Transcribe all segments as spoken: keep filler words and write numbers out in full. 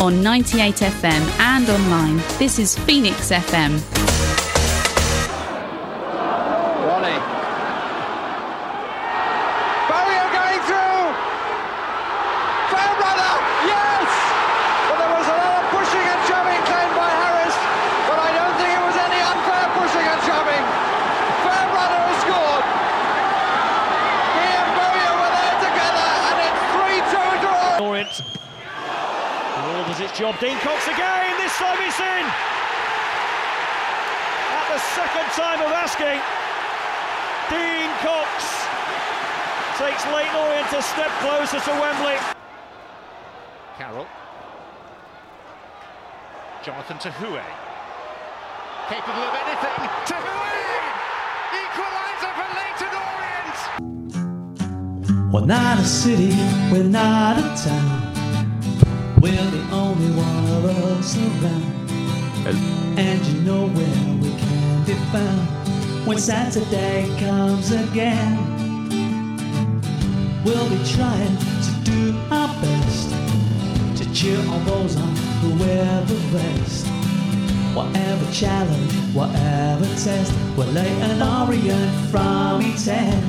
on ninety-eight F M and online. This is Phoenix F M. Ronnie. Barrier going through. Fairbrother, yes! Well, there was a lot of pushing and shoving claimed by Harris, but I don't think it was any unfair pushing and shoving. Fairbrother has scored. He and Barrier were there together, and it's three two draw. Orient. The ball does its job. Dean Cox again. This time it's in. At the second time of asking, Dean Cox takes Leyton Orient a step closer to Wembley. Carroll. Jonathan Tahoue. Capable of anything. Tahoue! Equaliser for Leyton Orient! We're not a city, we're not a town. We're the only one of us around. And you know where we can be found when Saturday comes again. We'll be trying to do our best to cheer on those on who wear the vest. Whatever challenge, whatever test, we'll lay an Orient from E ten.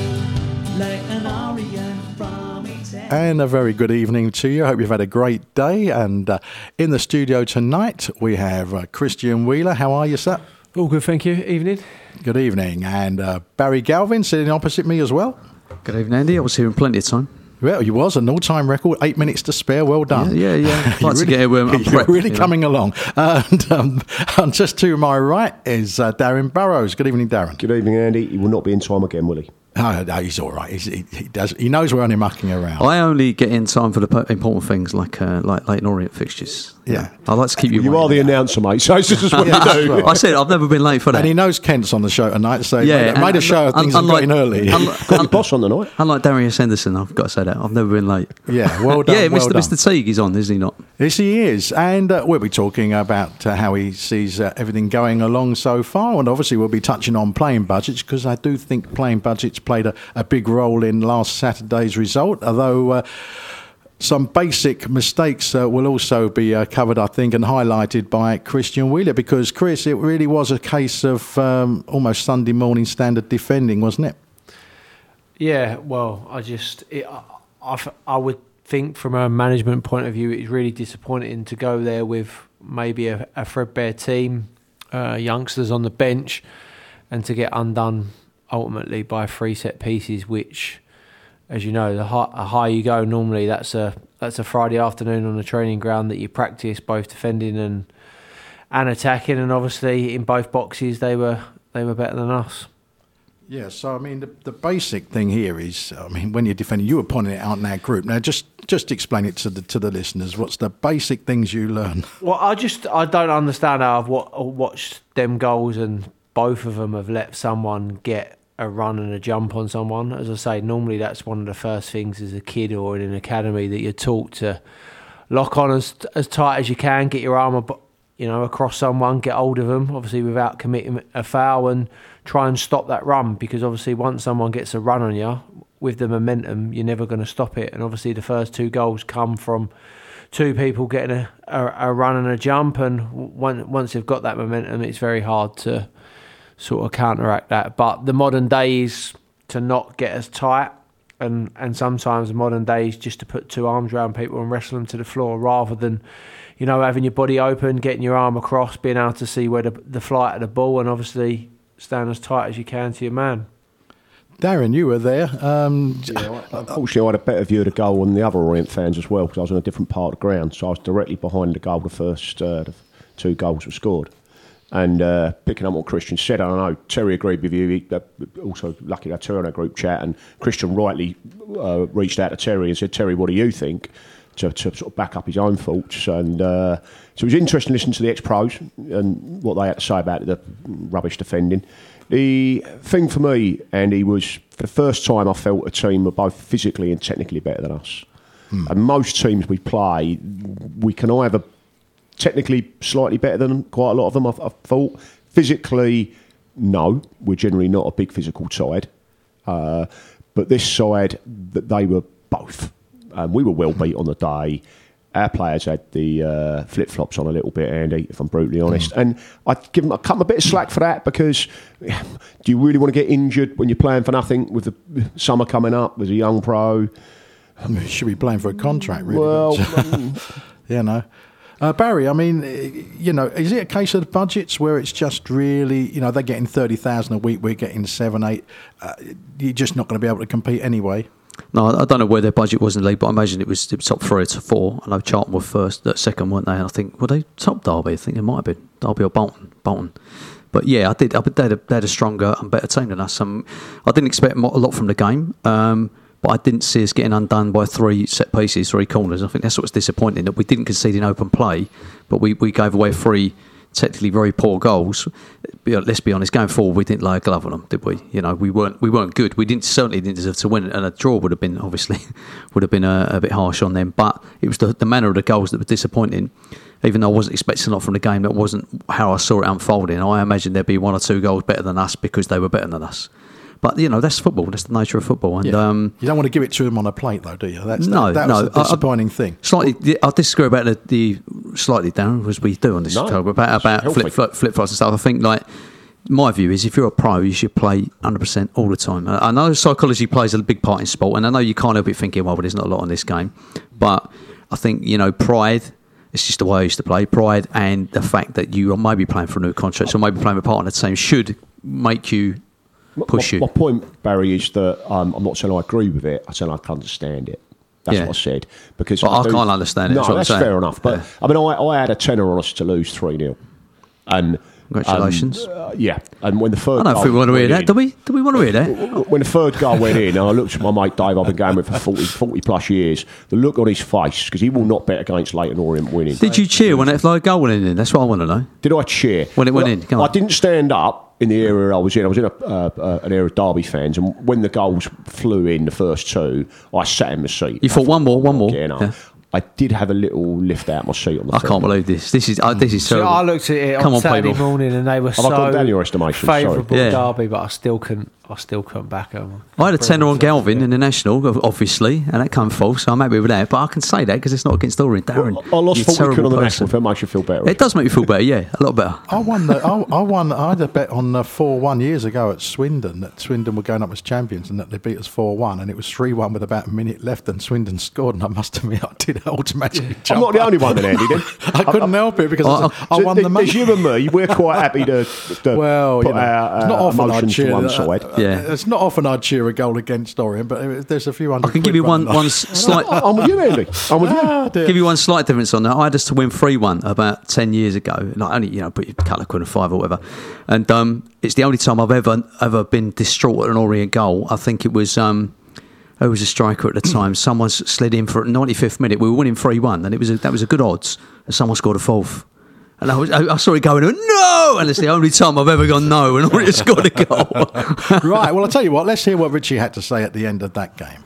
Lay an Orient from E ten. And a very good evening to you. I hope you've had a great day. And uh, in the studio tonight, we have uh, Christian Wheeler. How are you, sir? All good, thank you. Evening. Good evening. And uh, Barry Galvin sitting opposite me as well. Good evening, Andy. I was here in plenty of time. Well, you was an all-time record, eight minutes to spare. Well done. Yeah, yeah. yeah. I'd like really, to get here where I'm You're prepped, really you coming know. along. And, um, and just to my right is uh, Darren Burrows. Good evening, Darren. Good evening, Andy. He will not be in time again, will he? Oh, no, he's all right. He's, he, he does. He knows we're only mucking around. I only get in time for the po- important things like uh, like Leyton Orient fixtures. Yeah. I like to keep you. You are the announcer, mate. So this is what Yeah, you do. right. I said I've never been late for that. And he knows Kent's on the show tonight, so Yeah, yeah, made, made a and- show of and- things and got in early. unlike- Got your boss on the night. Unlike Darius Henderson, I've got to say that I've never been late. Yeah, well done. yeah, well Mister done. Mister Teague is on, isn't he not? Yes, he is. And uh, we'll be talking about uh, how he sees uh, everything going along so far. And obviously we'll be touching on playing budgets, because I do think playing budgets played a, a big role in last Saturday's result, although uh, some basic mistakes uh, will also be uh, covered, I think, and highlighted by Christian Wheeler, because, Chris, it really was a case of um, almost Sunday morning standard defending, wasn't it? Yeah, well, I just, it, I, I, I would think from a management point of view, it's really disappointing to go there with maybe a, a threadbare team, uh, youngsters on the bench, and to get undone ultimately by three set pieces, which, as you know, the high, the higher you go, normally that's a that's a Friday afternoon on the training ground that you practice both defending and and attacking, and obviously in both boxes they were they were better than us. Yeah, so I mean, the, the basic thing here is, I mean, when you're defending, you were pointing it out in our group. Now, just just explain it to the to the listeners. What's the basic things you learn? Well, I just I don't understand how I've wa- watched them goals, and both of them have let someone get a run and a jump on someone. As I say, normally that's one of the first things as a kid or in an academy that you're taught to lock on as as tight as you can, get your arm ab- you know, across someone, get hold of them, obviously without committing a foul, and try and stop that run, because obviously once someone gets a run on you, with the momentum, you're never going to stop it. And obviously the first two goals come from two people getting a, a, a run and a jump, and one, once they've got that momentum, it's very hard to sort of counteract that. But the modern days to not get as tight, and, and sometimes the modern days just to put two arms around people and wrestle them to the floor, rather than, you know, having your body open, getting your arm across, being able to see where the, the flight of the ball, and obviously stand as tight as you can to your man. Darren, you were there. Um, yeah, unfortunately, I had a better view of the goal than the other Orient fans as well, because I was on a different part of the ground. So I was directly behind the goal. The first uh, the two goals were scored. And uh, picking up what Christian said, I don't know, Terry agreed with you. He, uh, also, lucky that Terry on our group chat, and Christian rightly uh, reached out to Terry and said, "Terry, what do you think?" To, to sort of back up his own thoughts. And uh, so it was interesting listening to the ex-pros and what they had to say about the rubbish defending. The thing for me, Andy, was for the first time I felt a team were both physically and technically better than us. Hmm. And most teams we play, we can either technically slightly better than them, quite a lot of them, I've, I've thought. Physically, no, we're generally not a big physical side. Uh, but this side, that they were both. Um, we were well beat on the day. our players had the uh, flip-flops on a little bit, Andy, if I'm brutally honest. Mm. And I'd give them, I'd cut them a bit of slack for that, because do you really want to get injured when you're playing for nothing with the summer coming up as a young pro? I mean, you should be playing for a contract, really. Well, you know. Uh, Barry, I mean, you know, is it a case of the budgets where it's just really, you know, they're getting thirty thousand a week, we're getting seven, eight. Uh, you're just not going to be able to compete anyway? No, I don't know where their budget was in the league, but I imagine it was, it was top three or top four. I know Charlton were first, uh, second, weren't they? And I think, were they top Derby? I think they might have been Derby or Bolton. Bolton. But yeah, I did. I, they, had a, they had a stronger and better team than us. Um, I didn't expect a lot from the game, um, but I didn't see us getting undone by three set pieces, three corners. I think that's what's disappointing, that we didn't concede in open play, but we, we gave away three technically very poor goals. Let's be honest, going forward, we didn't lay a glove on them, did we? You know, we weren't we weren't good. We didn't certainly didn't deserve to win, and a draw would have been obviously would have been a, a bit harsh on them. But it was the, the manner of the goals that was disappointing. Even though I wasn't expecting a lot from the game, that wasn't how I saw it unfolding. I imagined there'd be one or two goals better than us because they were better than us. But, you know, that's football. That's the nature of football. And yeah. um, you don't want to give it to them on a plate, though, do you? That's, no, that, that no. was the disappointing I, I, thing. Slightly, I disagree about the, the slightly down, as we do on this no, show, about, about flip, flip, flip flops and stuff. I think, like, my view is if you're a pro, you should play one hundred percent all the time. I know psychology plays a big part in sport, and I know you can't help it thinking, well, but there's not a lot on this game. But I think, you know, pride... It's just the way I used to play. Pride and the fact that you are maybe playing for a new contract, or maybe playing a part on the team, should make you push my, you. My point, Barry, is that um, I'm not saying I agree with it. I'm saying I can understand it. That's yeah. what I said. Because well, I, I do, can't understand it. No, that's, that's fair enough. But yeah. I mean, I, I had a tenner on us to lose three nil, and congratulations. Um, uh, yeah, and when the third, I don't know if we want to hear that. Do we? Do we want to hear that? When the third goal went in, and I looked at my mate Dave. I've been going with for forty, forty plus years. The look on his face, because he will not bet against Leyton Orient winning. Did you cheer when that like, goal went in? That's what I want to know. Did I cheer when it went well, in? Come I on. didn't stand up in the area I was in. I was in a, uh, uh, an area of Derby fans, and when the goals flew in, the first two, I sat in the seat. You thought one more, one more. Yeah. I did have a little lift out my seat on the I film. can't believe this. This is uh, this is terrible. So I looked at it Come on, on, Saturday people. morning, and they were Have so I gone down your estimation? favourable Yeah. Derby, but I still couldn't. I still couldn't back them. I had a tenner on Galvin in the National, obviously, and that came false, so I'm happy with that. But I can say that because it's not against Orient. Darren, well, I lost forty quid on the National, if it makes you feel better. It does make you feel better, yeah, a lot better. I won. The, I, I won. I had a bet on uh, four one years ago at Swindon that Swindon were going up as champions and that they beat us four one, and it was three one with about a minute left, and Swindon scored. And I must admit, I did automatically jump. I'm not the only one then, Andy. Then I couldn't I, help it because I, I, I so won th- the money. There's you and me. We're quite happy to, to well, put you know, our it's not uh, often I'd emotions cheer to one uh, side. Uh, yeah, it's not often I'd cheer a goal against Orient, but there's a few hundred. I can give you one one slight. I'm with you, Andy. I'm with you. Ah, give you one slight difference on that. I had us to win three one about ten years ago. Like only you know, put a couple of quid and five or whatever. And um, it's the only time I've ever ever been distraught at an Orient goal. I think it was. Um, Who was a striker at the time? Someone slid in for a ninety-fifth minute. We were winning three one, and it was a, that was a good odds. And someone scored a fourth. And I, was, I, I saw it going, no! And it's the only time I've ever gone no and already scored a goal. Right, well, I'll tell you what, let's hear what Richie had to say at the end of that game.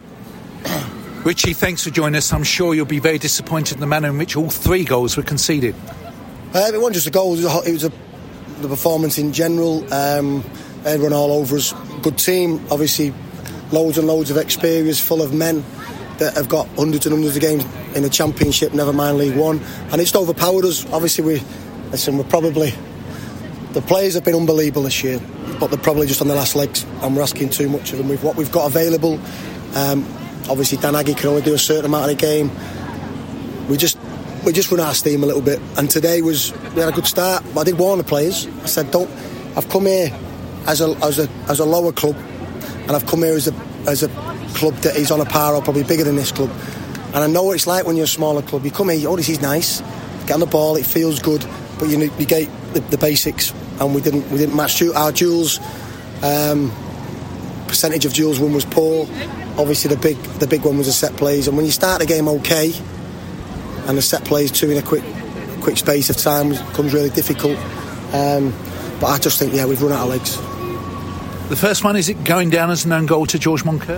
Richie, thanks for joining us. I'm sure you'll be very disappointed in the manner in which all three goals were conceded. Uh, it wasn't just a goal, it was, a, it was a, the performance in general. Um, everyone all over us. Good team, obviously, loads and loads of experience, full of men that have got hundreds and hundreds of games in the Championship, never mind League One. And it's overpowered us. Obviously, we, listen, we're probably... The players have been unbelievable this year, but they're probably just on the last legs, and we're asking too much of them with what we've got available. Um, obviously, Dan Aggie can only do a certain amount of the game. We just we just run out of steam a little bit. And today was we had a good start. But I did warn the players. I said, "Don't. I've come here as a as a as a lower club, and I've come here as a as a club that is on a par or probably bigger than this club. And I know what it's like when you're a smaller club. You come here, oh, this is nice. Get on the ball, it feels good, but you you get the, the basics." And we didn't we didn't match our duels. Um, percentage of duels won was poor. Obviously, the big the big one was the set plays. And when you start the game okay, and the set plays too in a quick quick space of time becomes really difficult. Um, but I just think yeah, we've run out of legs. The first one, is it going down as an own goal to George Moncur?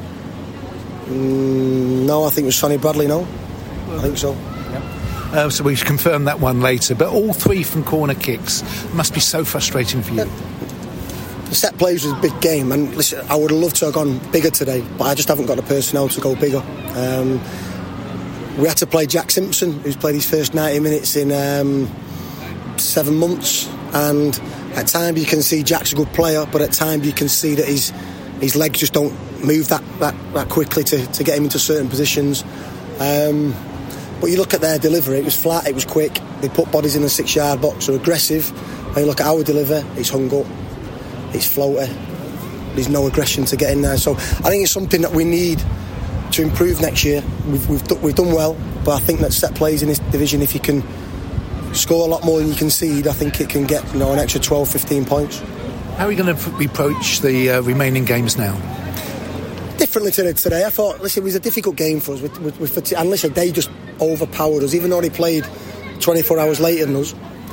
Mm, no, I think it was Sonny Bradley. No, I think so. Uh, so we should confirm that one later. But all three from corner kicks must be so frustrating for you. The set plays was a big game, and listen, I would have loved to have gone bigger today, but I just haven't got the personnel to go bigger. Um, we had to play Jack Simpson, who's played his first ninety minutes in um, seven months, and at times you can see Jack's a good player, but at times you can see that his his legs just don't move that, that, that quickly to, to get him into certain positions. Um, but you look at their delivery, it was flat, it was quick, they put bodies in the six yard box, they're aggressive. And you look at our deliver, it's hung up, it's floaty, there's no aggression to get in there. So I think it's something that we need to improve next year. We've, we've, do, we've done well, but I think that set plays in this division, if you can score a lot more than you concede, I think it can get, you know, an extra twelve, fifteen points. How are we going to approach the uh, remaining games now? Differently today, today. I thought, listen, it was a difficult game for us. With, with, with, and listen, they just overpowered us, even though they played twenty-four hours later than us.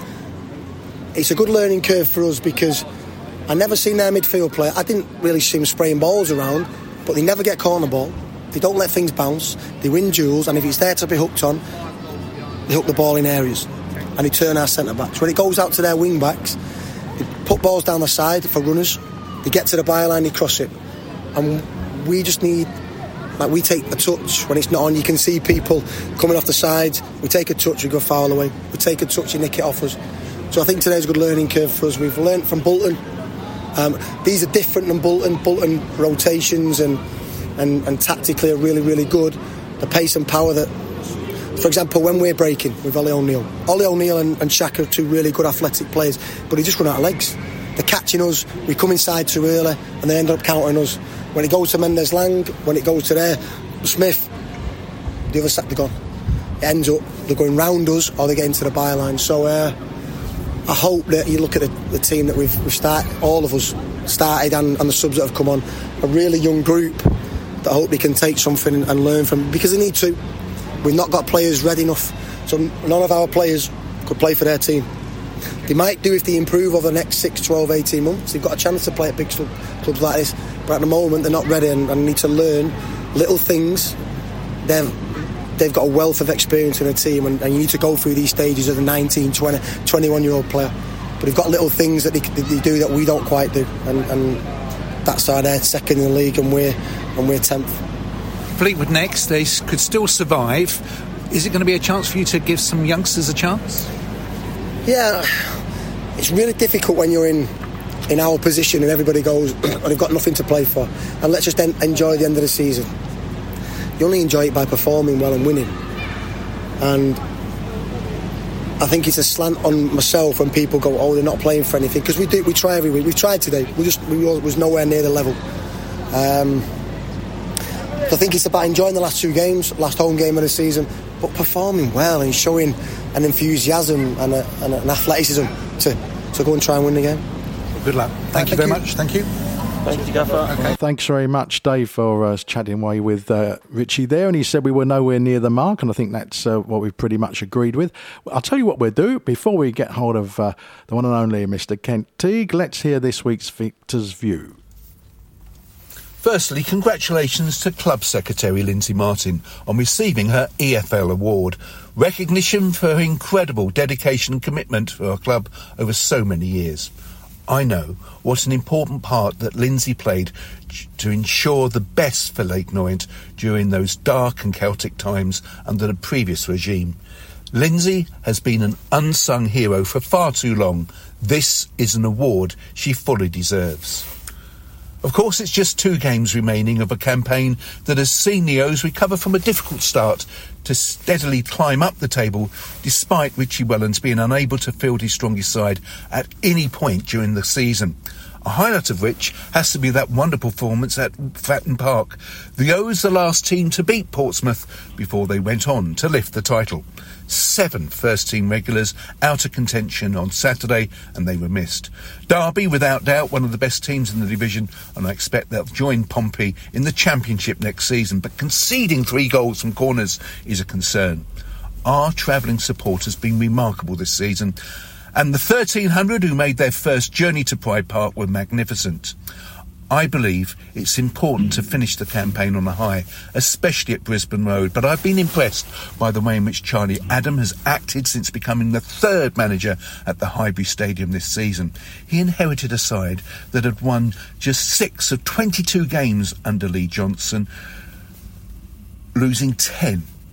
It's a good learning curve for us because I never seen their midfield play. I didn't really see them spraying balls around, but they never get caught on the ball. They don't let things bounce. They win duels, and if it's there to be hooked on, they hook the ball in areas, and they turn our centre backs. When it goes out to their wing backs, they put balls down the side for runners. They get to the byline, they cross it, and we just need, like, we take a touch when it's not on. You can see people coming off the sides. We take a touch, we go foul away. We take a touch, you nick it off us. So I think today's a good learning curve for us. We've learnt from Bolton. Um, these are different than Bolton. Bolton rotations and, and and tactically are really, really good. The pace and power that, for example, when we're breaking with Ollie O'Neill, Ollie O'Neill and, and Shaq are two really good athletic players, but he just run out of legs. They're catching us, we come inside too early, and they end up countering us. When it goes to Mendes Lang, when it goes to there, Smith, the other side, they're gone. It ends up, they're going round us or they get into the byline. So uh, I hope that you look at the, the team that we've, we've started, all of us started, and, and the subs that have come on, a really young group that I hope they can take something and, and learn from, because they need to. We've not got players ready enough, so none of our players could play for their team. They might do if they improve over the next six, twelve, eighteen months. They've got a chance to play at big clubs like this, but at the moment they're not ready and, and need to learn little things. They've, they've got a wealth of experience in a team, and, and you need to go through these stages of the nineteen, twenty, twenty-one year old player. But they've got little things that they, that they do that we don't quite do, and, and that's why they're second in the league and we're, and we're tenth. Fleetwood next, they could still survive. Is it going to be a chance for you to give some youngsters a chance? Yeah, it's really difficult when you're in in our position and everybody goes and they've got nothing to play for, and let's just en- enjoy the end of the season. You only enjoy it by performing well and winning, and I think it's a slant on myself when people go, oh, they're not playing for anything, because we do, we try every week. We tried today, we just we was nowhere near the level. um, so I think it's about enjoying the last two games, last home game of the season, but performing well and showing an enthusiasm and, a, and an athleticism to, to go and try and win the game. Good luck. Thank, Thank you very you. much. Thank you. Thank you, Gaffer. Okay. Thanks very much, Dave, for uh, chatting away with uh, Richie there. And he said we were nowhere near the mark, and I think that's uh, what we've pretty much agreed with. I'll tell you what we'll do. Before we get hold of uh, the one and only Mister Kent Teague, let's hear this week's Victor's View. Firstly, congratulations to Club Secretary Lindsay Martin on receiving her E F L award. Recognition for her incredible dedication and commitment for our club over so many years. I know what an important part that Lindsay played to ensure the best for Leyton Orient during those dark and Celtic times under the previous regime. Lindsay has been an unsung hero for far too long. This is an award she fully deserves. Of course, it's just two games remaining of a campaign that has seen the O's recover from a difficult start to steadily climb up the table, despite Richie Wellens being unable to field his strongest side at any point during the season. A highlight of which has to be that wonderful performance at Fratton Park. The O's the last team to beat Portsmouth before they went on to lift the title. Seven first-team regulars out of contention on Saturday, and they were missed. Derby, without doubt, one of the best teams in the division, and I expect they'll join Pompey in the Championship next season, but conceding three goals from corners is a concern. Our travelling support has been remarkable this season, and the thirteen hundred who made their first journey to Pride Park were magnificent. I believe it's important to finish the campaign on a high, especially at Brisbane Road, but I've been impressed by the way in which Charlie Adam has acted since becoming the third manager at the Highbury Stadium this season. He inherited a side that had won just six of twenty-two games under Lee Johnson, losing ten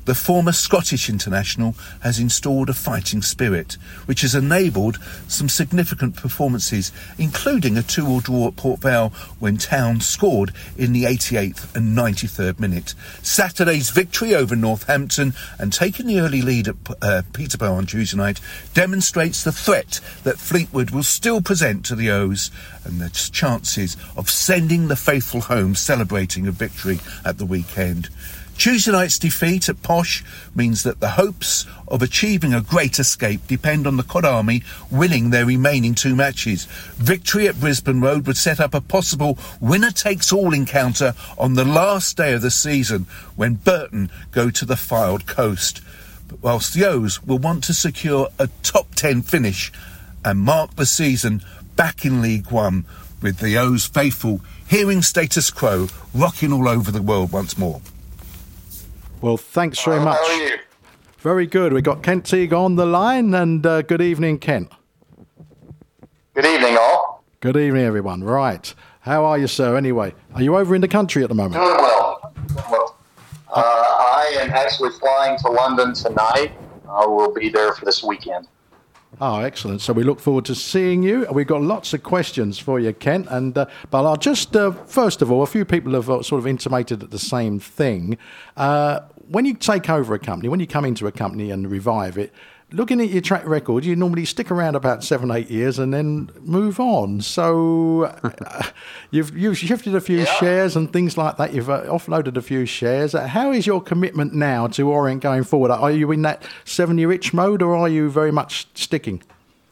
the former Scottish international has installed a fighting spirit, which has enabled some significant performances, including a two-all draw at Port Vale when Town scored in the eighty-eighth and ninety-third minute. Saturday's victory over Northampton and taking the early lead at uh, Peterborough on Tuesday night demonstrates the threat that Fleetwood will still present to the O's and the chances of sending the faithful home celebrating a victory at the weekend. Tuesday night's defeat at Posh means that the hopes of achieving a great escape depend on the Cod Army winning their remaining two matches. Victory at Brisbane Road would set up a possible winner-takes-all encounter on the last day of the season when Burton go to the Fylde Coast. But whilst the O's will want to secure a top ten finish and mark the season back in League One with the O's faithful hearing status quo rocking all over the world once more. Well, thanks very much. How are you? Very good. We've got Kent Teague on the line, and uh, good evening, Kent. Good evening, all. Good evening, everyone. Right. How are you, sir, anyway? Are you over in the country at the moment? Doing well. well. Uh, I am actually flying to London tonight. I will be there for this weekend. Oh, excellent. So we look forward to seeing you. We've got lots of questions for you, Kent. And uh, But I'll just, uh, first of all, a few people have uh, sort of intimated the same thing. Uh, when you take over a company, when you come into a company and revive it, looking at your track record, you normally stick around about seven, eight years and then move on. So uh, you've you've shifted a few yeah. shares and things like that. You've uh, offloaded a few shares. Uh, how is your commitment now to Orient going forward? Are you in that seven-year itch mode, or are you very much sticking?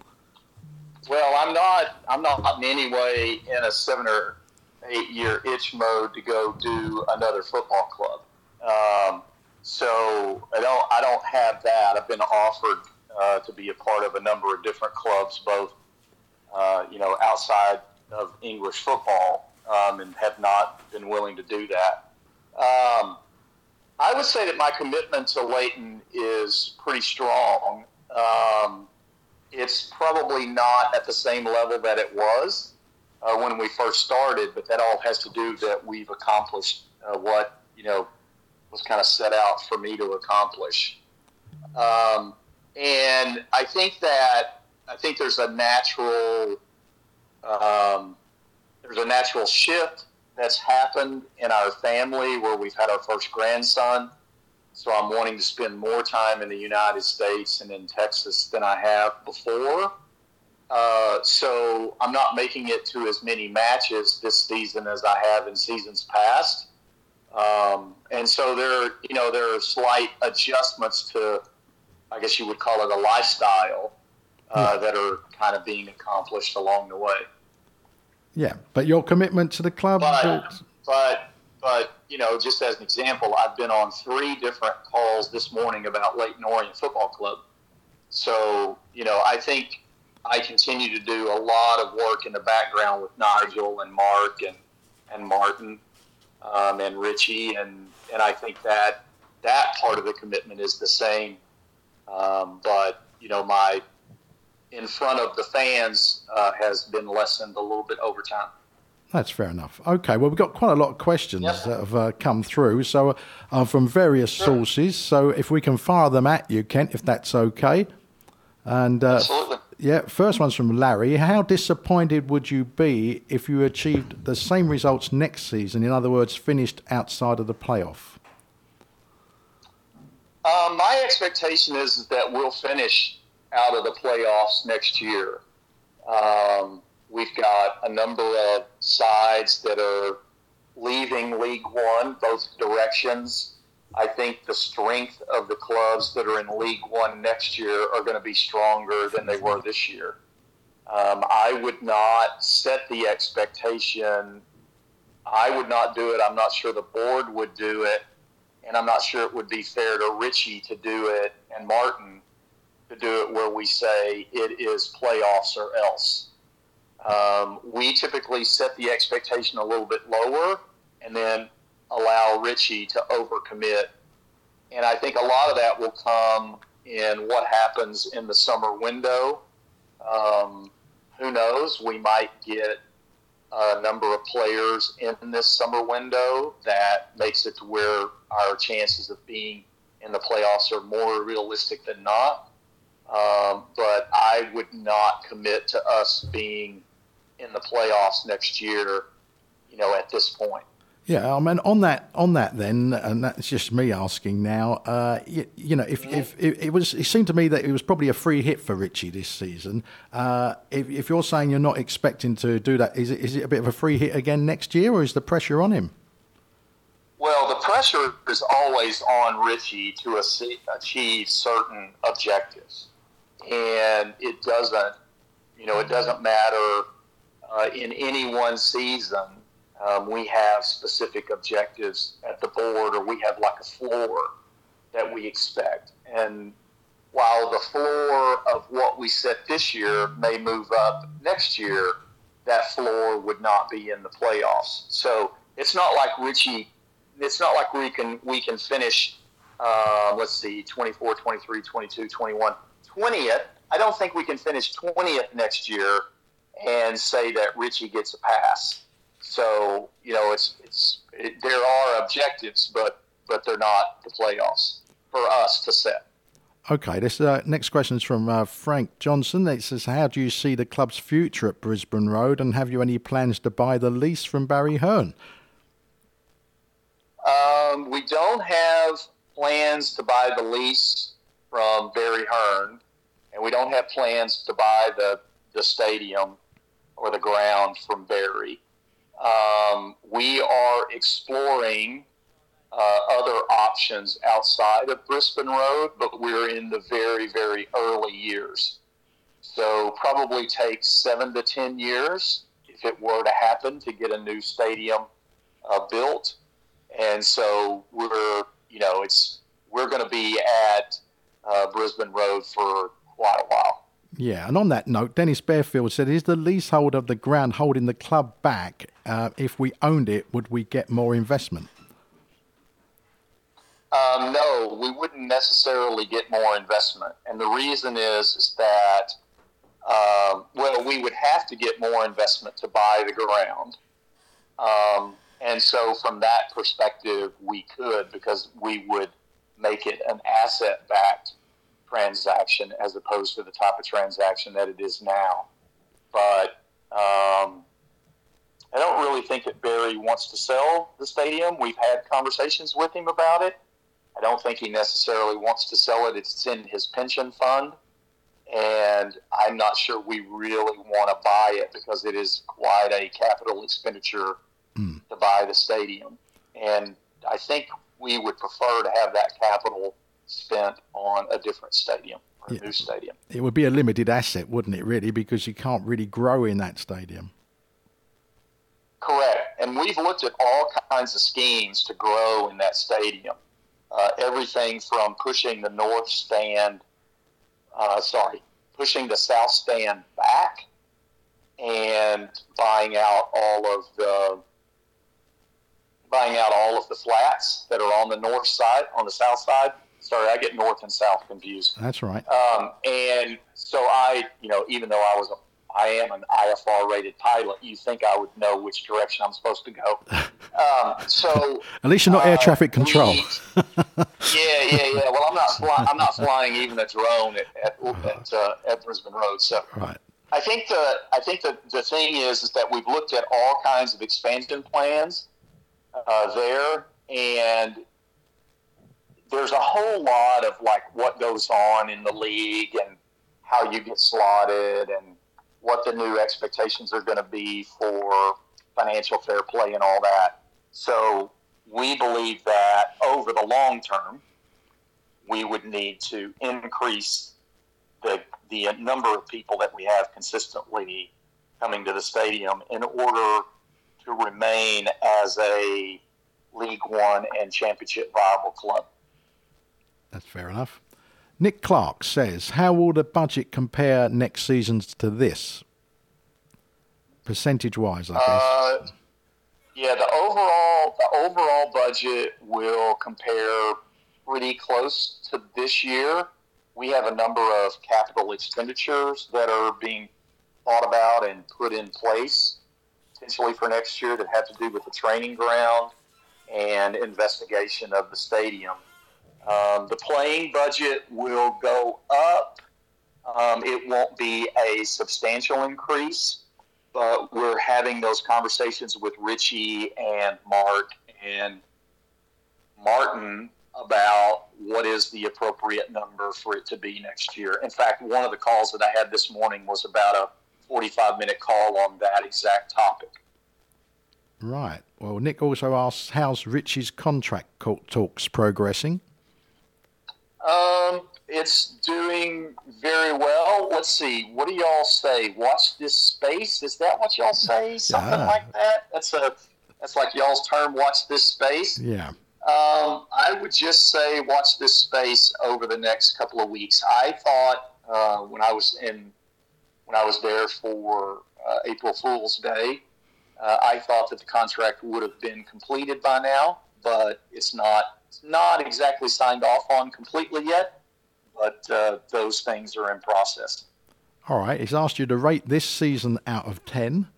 Well, I'm not. I'm not in any way in a seven or eight-year itch mode to go do another football club. Um, So I don't I don't have that. I've been offered uh, to be a part of a number of different clubs, both uh, you know outside of English football, um, and have not been willing to do that. Um, I would say that my commitment to Leighton is pretty strong. Um, it's probably not at the same level that it was uh, when we first started, but that all has to do that we've accomplished uh, what you know. was kind of set out for me to accomplish. Um, and I think that, I think there's a natural, um, there's a natural shift that's happened in our family where we've had our first grandson. So I'm wanting to spend more time in the United States and in Texas than I have before. Uh, so I'm not making it to as many matches this season as I have in seasons past. Um, and so there, you know, there are slight adjustments to, I guess you would call it a lifestyle, uh, yeah. that are kind of being accomplished along the way. Yeah, but your commitment to the club. But, but, but, but, you know, just as an example, I've been on three different calls this morning about Leighton Orient Football Club. So, you know, I think I continue to do a lot of work in the background with Nigel and Mark and, and Martin. Um, and Richie, and, and I think that that part of the commitment is the same. Um, but, you know, my in front of the fans uh, has been lessened a little bit over time. That's fair enough. Okay, well, we've got quite a lot of questions yep. that have uh, come through, so uh, from various sure. sources. So if we can fire them at you, Kent, if that's okay. And uh, Absolutely. Yeah, first one's from Larry. How disappointed would you be if you achieved the same results next season? In other words, finished outside of the playoff? Um, my expectation is, is that we'll finish out of the playoffs next year. Um, we've got a number of sides that are leaving League One, both directions. I think the strength of the clubs that are in League One next year are going to be stronger than they were this year. Um, I would not set the expectation. I would not do it. I'm not sure the board would do it. And I'm not sure it would be fair to Richie to do it and Martin to do it where we say it is playoffs or else. Um, we typically set the expectation a little bit lower and then allow Richie to overcommit. And I think a lot of that will come in what happens in the summer window. Um, who knows? We might get a number of players in this summer window that makes it to where our chances of being in the playoffs are more realistic than not. Um, but I would not commit to us being in the playoffs next year, you know, at this point. Yeah, I mean, on that, on that, then, and that's just me asking now. Uh, you, you know, if, if, if it was, it seemed to me that it was probably a free hit for Richie this season. Uh, if, if you're saying you're not expecting to do that, is it, is it a bit of a free hit again next year, or is the pressure on him? Well, the pressure is always on Richie to achieve certain objectives, and it doesn't, you know, it doesn't matter uh, in any one season. Um, we have specific objectives at the board, or we have like a floor that we expect. And while the floor of what we set this year may move up next year, that floor would not be in the playoffs. So it's not like Richie, it's not like we can, we can finish, uh, let's see, twenty-four, twenty-three, twenty-two, twenty-one, twentieth. I don't think we can finish twentieth next year and say that Richie gets a pass. So, you know, it's it's it, there are objectives, but but they're not the playoffs for us to set. Okay, this uh, next question is from uh, Frank Johnson. It says, how do you see the club's future at Brisbane Road, and have you any plans to buy the lease from Barry Hearn? Um, we don't have plans to buy the lease from Barry Hearn, and we don't have plans to buy the, the stadium or the ground from Barry. Um, we are exploring uh, other options outside of Brisbane Road, but we're in the very, very early years. So probably takes seven to ten years if it were to happen to get a new stadium uh, built. And so we're, you know, it's we're going to be at uh, Brisbane Road for quite a while. Yeah, and on that note, Dennis Bearfield said, is the leasehold of the ground holding the club back? Uh, if we owned it, would we get more investment? Um, no, we wouldn't necessarily get more investment. And the reason is, is that, um, well, we would have to get more investment to buy the ground. Um, and so from that perspective, we could, because we would make it an asset-backed transaction as opposed to the type of transaction that it is now. But um, I don't really think that Barry wants to sell the stadium. We've had conversations with him about it. I don't think he necessarily wants to sell it. It's in his pension fund, and I'm not sure we really want to buy it because it is quite a capital expenditure mm. to buy the stadium. And I think we would prefer to have that capital spent on a different stadium or a yeah. new stadium. It would be a limited asset, wouldn't it, really, because you can't really grow in that stadium. Correct. And we've looked at all kinds of schemes to grow in that stadium. Uh, everything from pushing the north stand, uh, sorry, pushing the south stand back and buying out all of the buying out all of the flats that are on the north side, on the south side. Sorry, I get north and south confused. That's right. Um, and so I, you know, even though I was, a, I am an I F R-rated pilot, you think I would know which direction I'm supposed to go. Um, so at least you're not uh, air traffic control. We, yeah, yeah, yeah. Well, I'm not flying. I'm not flying even a drone at at, at, uh, at Brisbane Road. So right. I think the I think the the thing is is that we've looked at all kinds of expansion plans uh, there, and there's a whole lot of like what goes on in the league and how you get slotted and what the new expectations are going to be for financial fair play and all that. So we believe that over the long term, we would need to increase the the number of people that we have consistently coming to the stadium in order to remain as a League One and championship viable club. That's fair enough. Nick Clark says, how will the budget compare next season to this? Percentage-wise, I guess. Uh, yeah, the overall the overall budget will compare pretty close to this year. We have a number of capital expenditures that are being thought about and put in place potentially for next year that have to do with the training ground and investigation of the stadium. Um, the playing budget will go up. Um, it won't be a substantial increase, but we're having those conversations with Richie and Mark and Martin about what is the appropriate number for it to be next year. In fact, one of the calls that I had this morning was about a forty-five minute call on that exact topic. Right. Well, Nick also asks, how's Richie's contract talks progressing? Um, it's doing very well. Let's see. What do y'all say? Watch this space. Is that what y'all say? Something Yeah. like that. That's a that's like y'all's term. Watch this space. Yeah. Um, I would just say watch this space over the next couple of weeks. I thought uh, when I was in when I was there for uh, April Fool's Day, uh, I thought that the contract would have been completed by now, but it's not. It's not exactly signed off on completely yet, but uh, those things are in process. All right. He's asked you to rate this season out of ten.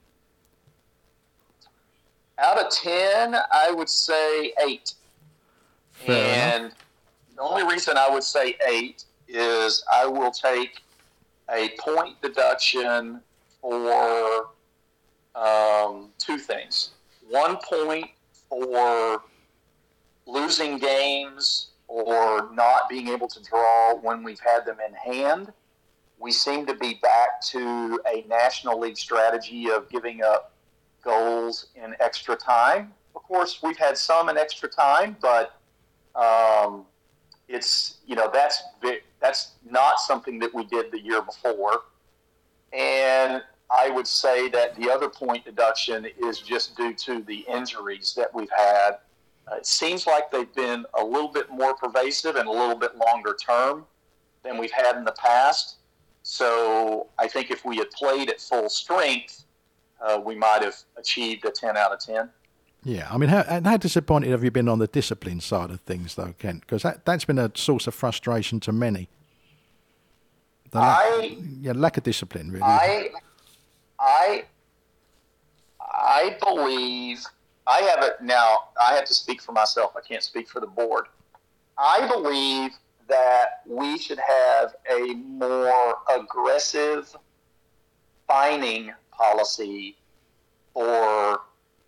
Out of ten, I would say eight. Fair and the only reason I would say eight is I will take a point deduction for um, two things. One point for losing games or not being able to draw when we've had them in hand. We seem to be back to a National League strategy of giving up goals in extra time. Of course, we've had some in extra time, but um, it's, you know, that's that's not something that we did the year before. And I would say that the other point deduction is just due to the injuries that we've had. Uh, it seems like they've been a little bit more pervasive and a little bit longer term than we've had in the past. So I think if we had played at full strength, uh, we might have achieved a ten out of ten. Yeah, I mean, how, and how disappointed have you been on the discipline side of things, though, Kent? Because that, that's been a source of frustration to many. The lack, I, yeah, lack of discipline, really. I, I, I believe, I have it now, I have to speak for myself. I can't speak for the board. I believe that we should have a more aggressive fining policy for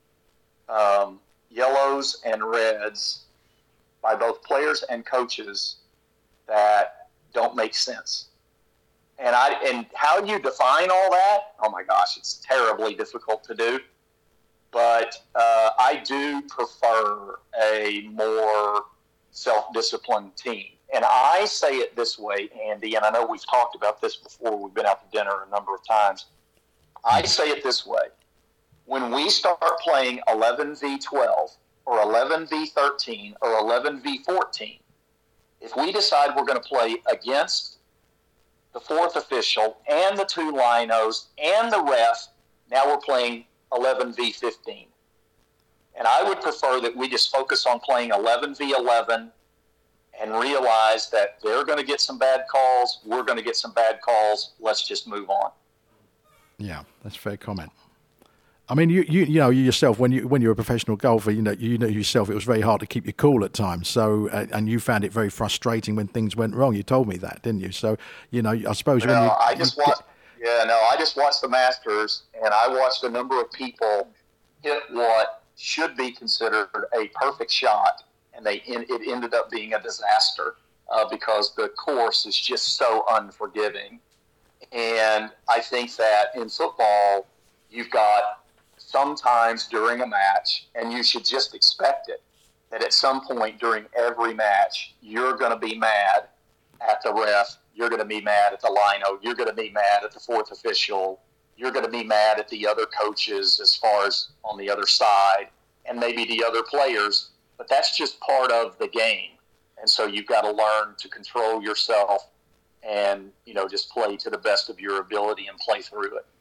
um, yellows and reds by both players and coaches that don't make sense. And I and how you define all that, oh my gosh, it's terribly difficult to do. But uh, I do prefer a more self-disciplined team. And I say it this way, Andy, and I know we've talked about this before. We've been out to dinner a number of times. I say it this way. When we start playing eleven v twelve or eleven v thirteen or eleven v fourteen, if we decide we're going to play against the fourth official and the two linos and the ref, now we're playing eleven v fifteen. And I would prefer that we just focus on playing eleven v eleven and realize that they're going to get some bad calls, we're going to get some bad calls, let's just move on. Yeah, that's a fair comment. I mean, you, you you know you yourself, when you when you're a professional golfer, you know you know yourself it was very hard to keep your cool at times. So uh, and you found it very frustrating when things went wrong. You told me that, didn't you? So you know, I suppose no, when you, I just you, watched. Yeah, no, I just watched the Masters, and I watched a number of people hit what should be considered a perfect shot, and they it ended up being a disaster uh, because the course is just so unforgiving. And I think that in football, you've got sometimes during a match, and you should just expect it, that at some point during every match, you're going to be mad at the ref, you're going to be mad at the lino, you're going to be mad at the fourth official, you're going to be mad at the other coaches as far as on the other side, and maybe the other players, but that's just part of the game. And so you've got to learn to control yourself and, you know, just play to the best of your ability and play through it.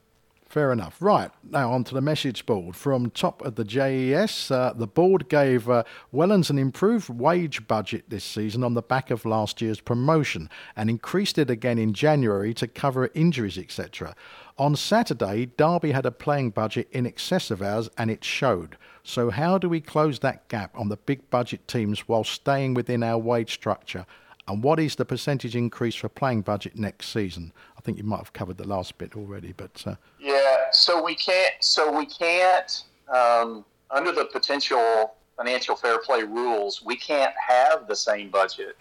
Fair enough. Right, now on to the message board. From top of the J E S, uh, the board gave uh, Wellens an improved wage budget this season on the back of last year's promotion and increased it again in January to cover injuries, et cetera. On Saturday, Derby had a playing budget in excess of ours and it showed. So how do we close that gap on the big budget teams while staying within our wage structure? And what is the percentage increase for playing budget next season? I think you might have covered the last bit already, but uh... yeah. So we can't. So we can't. Um, under the potential financial fair play rules, we can't have the same budget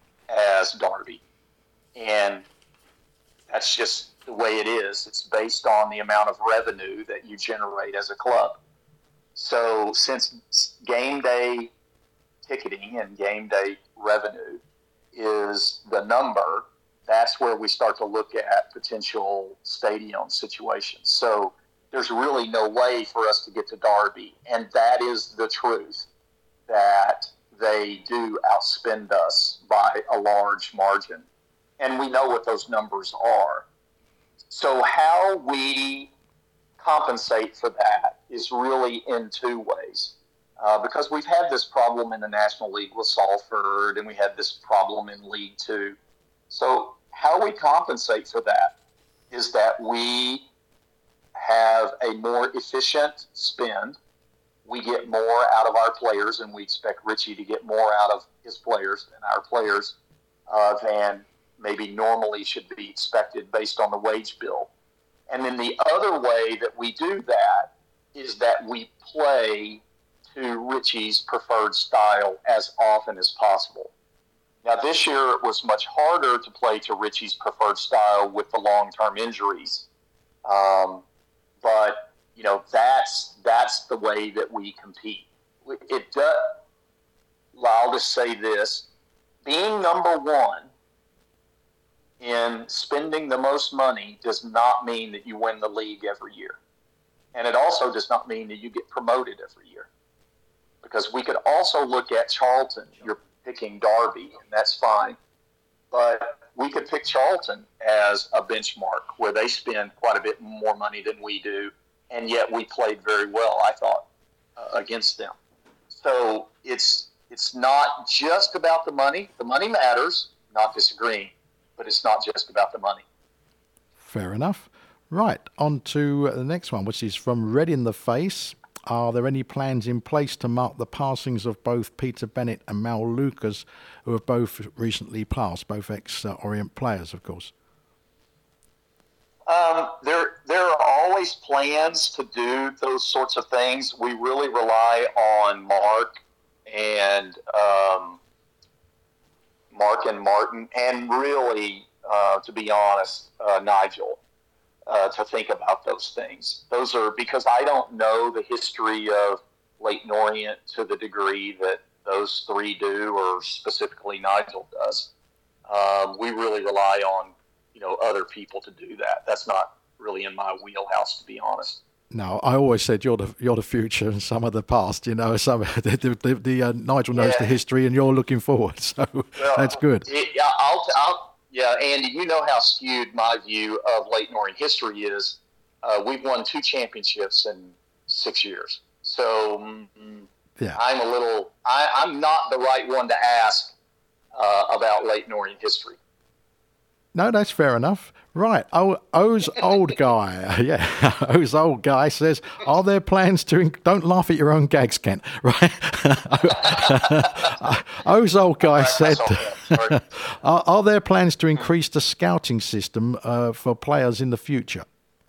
as Derby, and that's just the way it is. It's based on the amount of revenue that you generate as a club. So since game day ticketing and game day revenue is the number, that's where we start to look at potential stadium situations. So there's really no way for us to get to Derby, and that is the truth, that they do outspend us by a large margin. And we know what those numbers are. So how we compensate for that is really in two ways. Uh, because we've had this problem in the National League with Salford, and we had this problem in League Two. So how we compensate for that is that we have a more efficient spend. We get more out of our players, and we expect Richie to get more out of his players and our players uh, than maybe normally should be expected based on the wage bill. And then the other way that we do that is that we play to Richie's preferred style as often as possible. Now, this year it was much harder to play to Richie's preferred style with the long-term injuries. Um, but, you know, that's that's the way that we compete. It does, I'll just say this, being number one in spending the most money does not mean that you win the league every year. And it also does not mean that you get promoted every year. Because we could also look at Charlton. You're picking Derby, and that's fine. But we could pick Charlton as a benchmark where they spend quite a bit more money than we do, and yet we played very well, I thought, uh, against them. So it's it's not just about the money. The money matters, not disagreeing, but it's not just about the money. Fair enough. Right, on to the next one, which is from Red in the Face. Are there any plans in place to mark the passings of both Peter Bennett and Mal Lucas, who have both recently passed, both ex-Orient players, of course? Um, there, there are always plans to do those sorts of things. We really rely on Mark and um, Mark and Martin, and really, uh, to be honest, uh, Nigel. Uh, to think about those things. Those are because I don't know the history of Leyton Orient to the degree that those three do, or specifically Nigel does. Um, we really rely on, you know, other people to do that. That's not really in my wheelhouse, to be honest. No, I always said you're the you're the future and some of the past. You know, some the the, the uh, Nigel knows yeah. the history, and you're looking forward. So well, that's good. It, yeah, I'll. I'll Yeah, Andy, you know how skewed my view of Leyton Orient history is. Uh, we've won two championships in six years. So mm, yeah. I'm a little, I, I'm not the right one to ask uh, about Leyton Orient history. No, that's fair enough. Right. Oh, O's old guy. Yeah. O's old guy says, are there plans to... Inc- Don't laugh at your own gags, Kent. Right. O's old guy said, are, are there plans to increase the scouting system uh, for players in the future?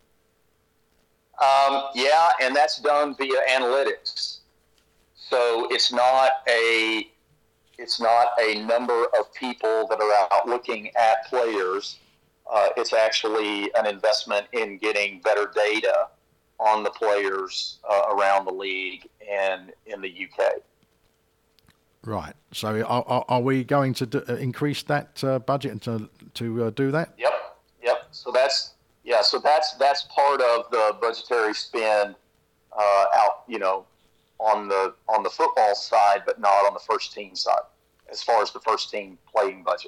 Um, yeah, and that's done via analytics. So it's not a... It's not a number of people that are out looking at players. Uh, it's actually an investment in getting better data on the players uh, around the league and in the U K. Right. So are, are we going to do, uh, increase that uh, budget to to uh, do that? Yep. Yep. So that's yeah. So that's that's part of the budgetary spend uh, out. You know. on the on the football side, but not on the first team side, as far as the first team playing budget.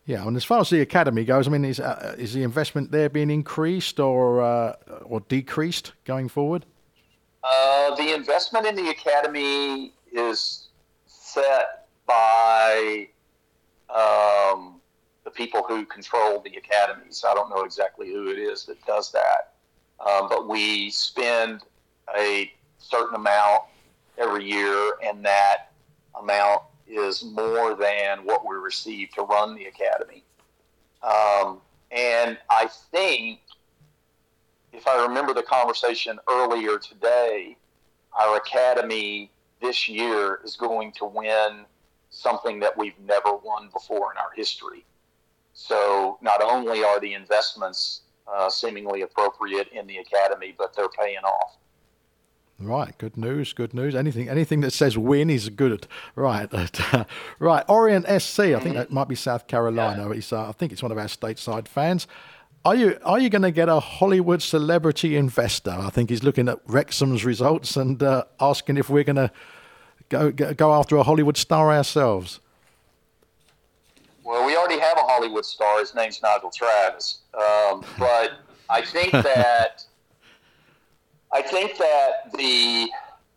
Yeah, and as far as the academy goes, I mean, is uh, is the investment there being increased or uh, or decreased going forward? Uh, the investment in the academy is set by um, the people who control the academies. I don't know exactly who it is that does that, um, but we spend a certain amount every year, and that amount is more than what we receive to run the academy. Um, and I think, if I remember the conversation earlier today, our academy this year is going to win something that we've never won before in our history. So not only are the investments uh, seemingly appropriate in the academy, but they're paying off. Right, good news, good news. Anything anything that says win is good. Right, right. Orient S C, I think that might be South Carolina. It's, uh, I think it's one of our stateside fans. Are you are you going to get a Hollywood celebrity investor? I think he's looking at Wrexham's results and uh, asking if we're going to go go after a Hollywood star ourselves. Well, we already have a Hollywood star. His name's Nigel Travis. Um, but I think that I think that the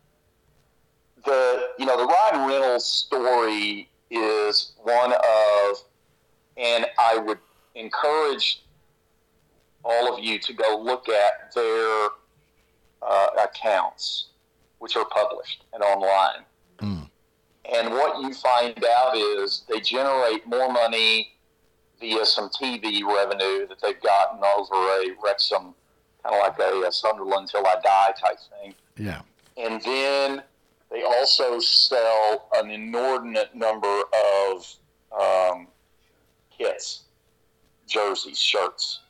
the you know the Ryan Reynolds story is one of, and I would encourage all of you to go look at their uh, accounts, which are published and online. Mm. And what you find out is they generate more money via some T V revenue that they've gotten over a Wrexham, kind of like a, a Sunderland Till I Die type thing. Yeah. And then they also sell an inordinate number of um, kits, jerseys, shirts.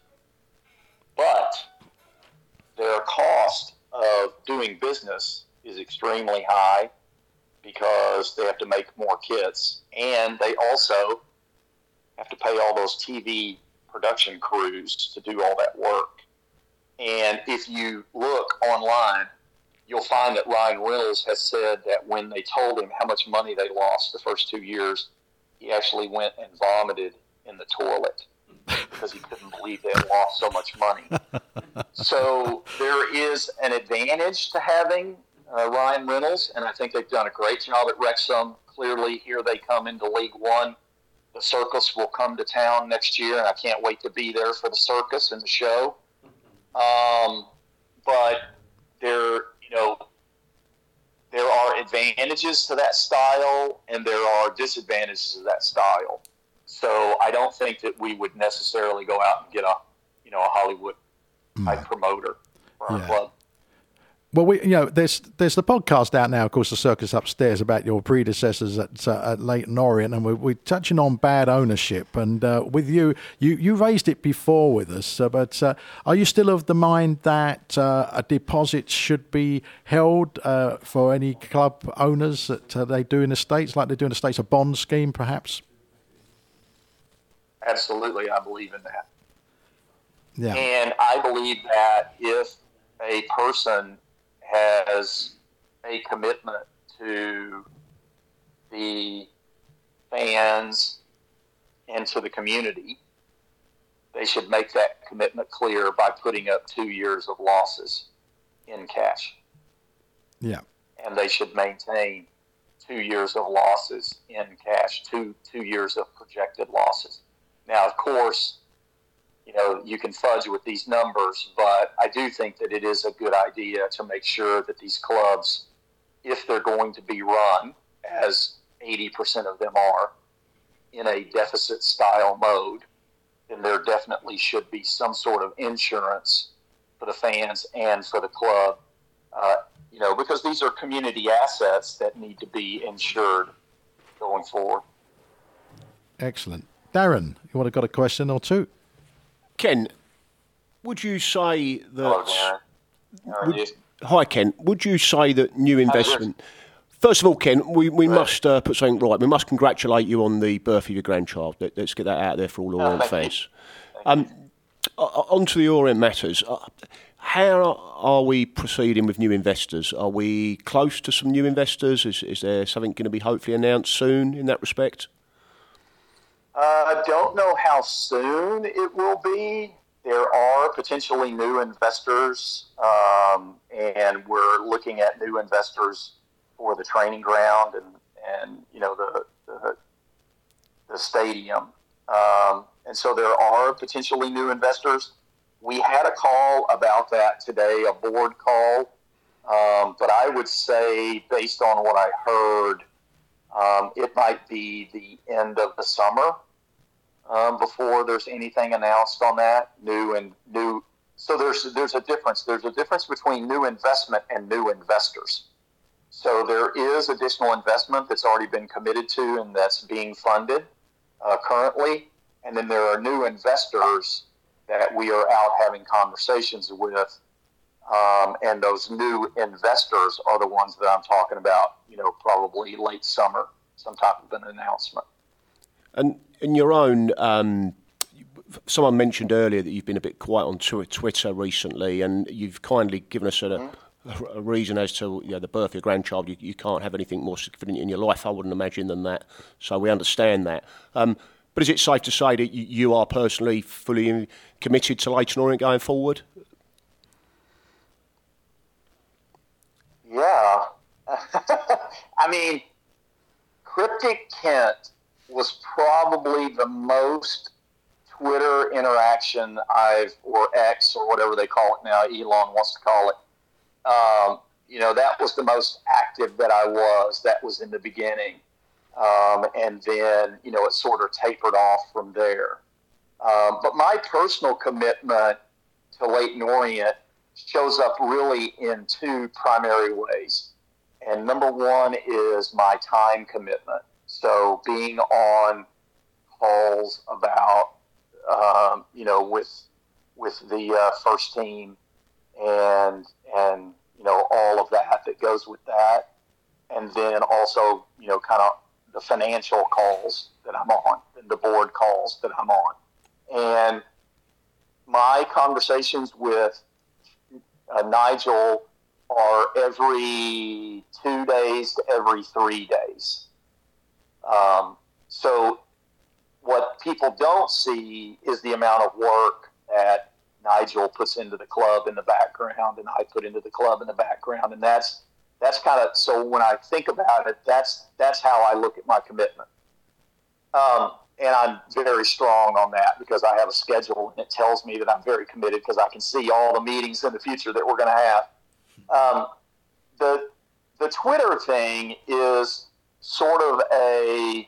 But their cost of doing business is extremely high because they have to make more kits, and they also have to pay all those T V production crews to do all that work. And if you look online, you'll find that Ryan Reynolds has said that when they told him how much money they lost the first two years, he actually went and vomited in the toilet because he couldn't believe they had lost so much money. So there is an advantage to having uh, Ryan Reynolds, and I think they've done a great job at Wrexham. Clearly, here they come into League One. The circus will come to town next year, and I can't wait to be there for the circus and the show. Um, but there, you know, there are advantages to that style, and there are disadvantages to that style. So I don't think that we would necessarily go out and get a, you know, a Hollywood type mm. promoter for our yeah. club. Well, we, you know, there's there's the podcast out now, of course, the Circus Upstairs, about your predecessors at, uh, at Leyton Orient, and we're, we're touching on bad ownership. And uh, with you, you, you raised it before with us, uh, but uh, are you still of the mind that uh, a deposit should be held uh, for any club owners that uh, they do in the States, like they do in the States, a bond scheme, perhaps? Absolutely, I believe in that. Yeah. And I believe that if a person has a commitment to the fans and to the community, they should make that commitment clear by putting up two years of losses in cash. Yeah. And they should maintain two years of losses in cash, two two years of projected losses. Now, of course, you know, you can fudge with these numbers, but I do think that it is a good idea to make sure that these clubs, if they're going to be run, as eighty percent of them are, in a deficit style mode, then there definitely should be some sort of insurance for the fans and for the club, uh, you know, because these are community assets that need to be insured going forward. Excellent. Darren, you want to got a question or two? Ken, would you say that... Hello, would, hi, Ken. Would you say that new investment... First of all, Ken, we, we right. must uh, put something right. We must congratulate you on the birth of your grandchild. Let, let's get that out there for all Orient oh, fans. Um, on to the Orient matters. Uh, how are we proceeding with new investors? Are we close to some new investors? Is, is there something going to be hopefully announced soon in that respect? I uh, don't know how soon it will be. There are potentially new investors, um, and we're looking at new investors for the training ground and, and you know, the the, the stadium. Um, and so there are potentially new investors. We had a call about that today, a board call. Um, but I would say, based on what I heard, um, it might be the end of the summer um, before there's anything announced on that. New and new. So there's there's a difference. There's a difference between new investment and new investors. So there is additional investment that's already been committed to and that's being funded uh, currently. And then there are new investors that we are out having conversations with. Um, and those new investors are the ones that I'm talking about, you know, probably late summer, some type of an announcement. And in your own, um, someone mentioned earlier that you've been a bit quiet on Twitter recently, and you've kindly given us a, mm-hmm. a, a reason as to you know, the birth of your grandchild. You, you can't have anything more significant in your life, I wouldn't imagine, than that. So we understand that. Um, but is it safe to say that you, you are personally fully committed to Leyton Orient going forward? Yeah. I mean, Cryptic Kent was probably the most Twitter interaction I've, or X or whatever they call it now, Elon wants to call it. Um, you know, that was the most active that I was. That was in the beginning. Um, and then, you know, it sort of tapered off from there. Um, but my personal commitment to Leyton Orient shows up really in two primary ways. And number one is my time commitment. So being on calls about, um, you know, with with the uh, first team and, and, you know, all of that that goes with that. And then also, you know, kind of the financial calls that I'm on, and the board calls that I'm on. And my conversations with Uh, Nigel are every two days to every three days. Um, so what people don't see is the amount of work that Nigel puts into the club in the background and I put into the club in the background. And that's, that's kind of, so when I think about it, that's, that's how I look at my commitment. Um, And I'm very strong on that because I have a schedule and it tells me that I'm very committed because I can see all the meetings in the future that we're going to have. Um, the the Twitter thing is sort of a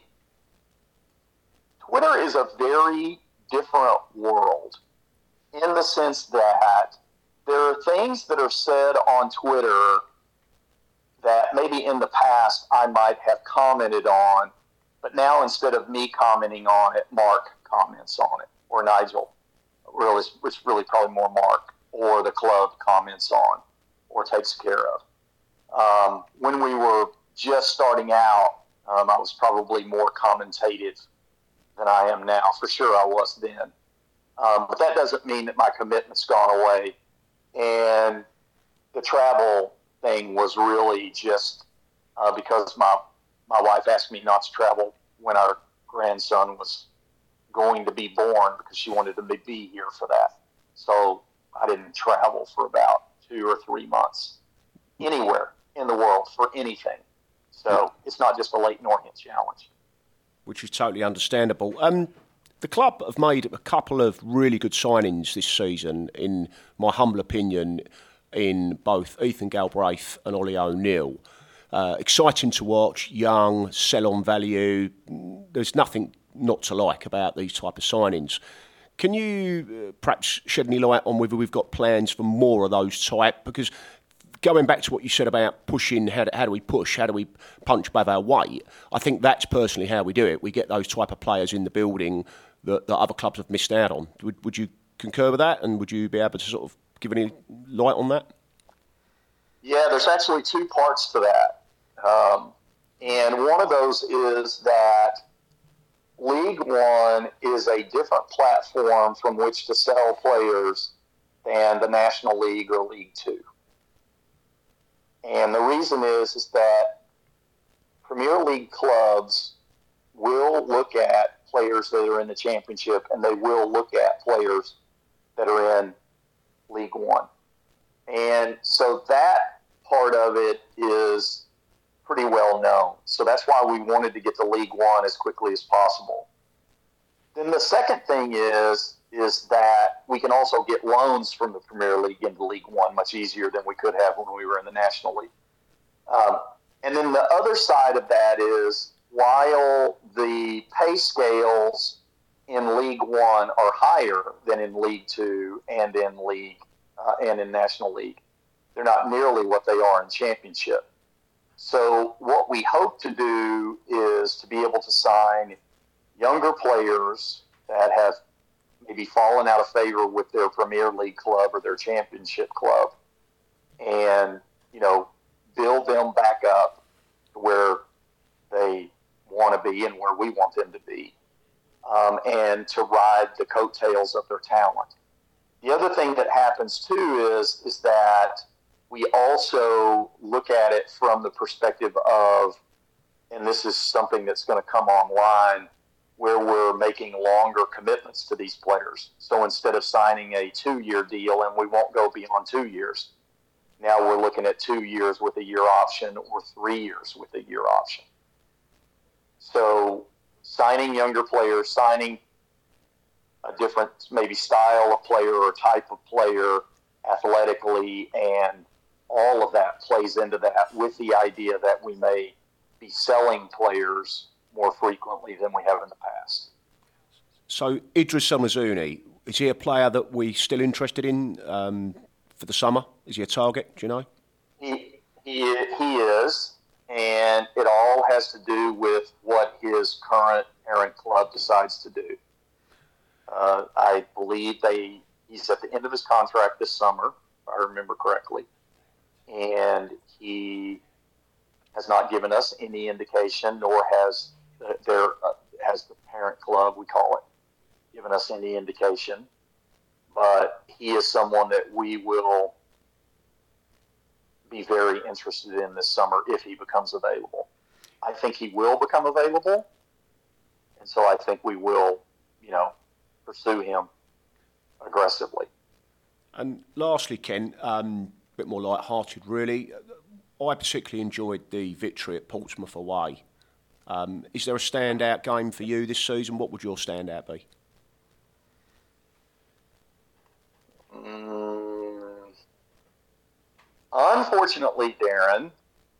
Twitter is a very different world in the sense that there are things that are said on Twitter that maybe in the past I might have commented on. But now instead of me commenting on it, Mark comments on it, or Nigel, really, it's really probably more Mark, or the club comments on, or takes care of. Um, when we were just starting out, um, I was probably more commentative than I am now. For sure I was then. Um, but that doesn't mean that my commitment's gone away. And the travel thing was really just uh, because my My wife asked me not to travel when our grandson was going to be born because she wanted to be here for that. So I didn't travel for about two or three months anywhere in the world for anything. So it's not just a Leyton Orient challenge. Which is totally understandable. Um, the club have made a couple of really good signings this season, in my humble opinion, in both Ethan Galbraith and Ollie O'Neill. Uh, exciting to watch, young, sell-on value. There's nothing not to like about these type of signings. Can you uh, perhaps shed any light on whether we've got plans for more of those type? Because going back to what you said about pushing, how do, how do we push, how do we punch above our weight, I think that's personally how we do it. We get those type of players in the building that, that other clubs have missed out on. Would, would you concur with that, and would you be able to sort of give any light on that? Yeah, there's actually two parts to that. Um, and one of those is that League One is a different platform from which to sell players than the National League or League Two. And the reason is, is that Premier League clubs will look at players that are in the championship, and they will look at players that are in League One. And so that part of it is pretty well known. So that's why we wanted to get to League One as quickly as possible. Then the second thing is, is that we can also get loans from the Premier League into League One much easier than we could have when we were in the National League. Um, and then the other side of that is, while the pay scales in League One are higher than in League Two and in League uh, and in National League, they're not nearly what they are in Championship. So what we hope to do is to be able to sign younger players that have maybe fallen out of favor with their Premier League club or their Championship club, and, you know, build them back up to where they want to be and where we want them to be, um, and to ride the coattails of their talent. The other thing that happens too is is that we also look at it from the perspective of, and this is something that's going to come online, where we're making longer commitments to these players. So instead of signing a two-year deal, and we won't go beyond two years, now we're looking at two years with a year option or three years with a year option. So signing younger players, signing a different maybe style of player or type of player athletically, and all of that plays into that, with the idea that we may be selling players more frequently than we have in the past. So Idris Samazouni, is he a player that we're still interested in um, for the summer? Is he a target, do you know? He, he, he is, and it all has to do with what his current parent club decides to do. Uh, I believe they he's at the end of his contract this summer, if I remember correctly, and he has not given us any indication, nor has the, their uh, has the parent club, we call it, given us any indication. But he is someone that we will be very interested in this summer if he becomes available. I think he will become available, and so I think we will, you know, pursue him aggressively. And lastly, Ken, um, a bit more light-hearted, really. I particularly enjoyed the victory at Portsmouth away. Um, is there a standout game for you this season? What would your standout be? Mm, unfortunately, Darren,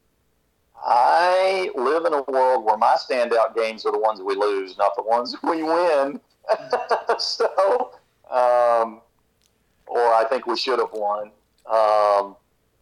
I live in a world where my standout games are the ones we lose, not the ones we win. so, um, or I think we should have won. Um,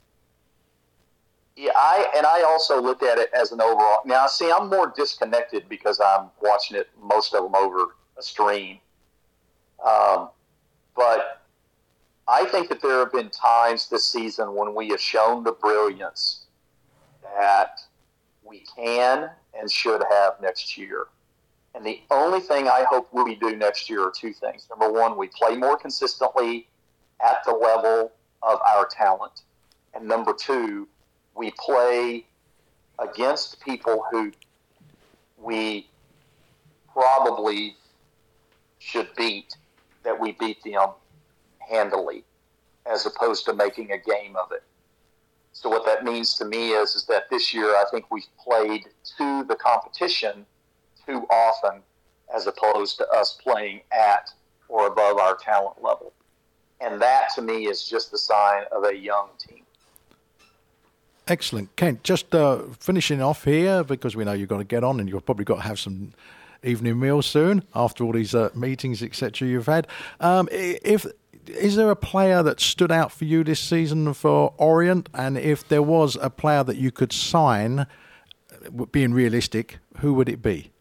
yeah, I and I also looked at it as an overall. Now, see, I'm more disconnected because I'm watching it, most of them over a stream. Um, but I think that there have been times this season when we have shown the brilliance that we can and should have next year. And the only thing I hope we do next year are two things. Number one, we play more consistently at the level of our talent. And number two, we play against people who we probably should beat, that we beat them handily, as opposed to making a game of it. So what that means to me is, is that this year I think we've played to the competition too often, as opposed to us playing at or above our talent level. And that, to me, is just the sign of a young team. Excellent. Kent, just uh, finishing off here, because we know you've got to get on and you've probably got to have some evening meal soon after all these uh, meetings, et cetera you've had. Um, if Is there a player that stood out for you this season for Orient? And if there was a player that you could sign, being realistic, who would it be?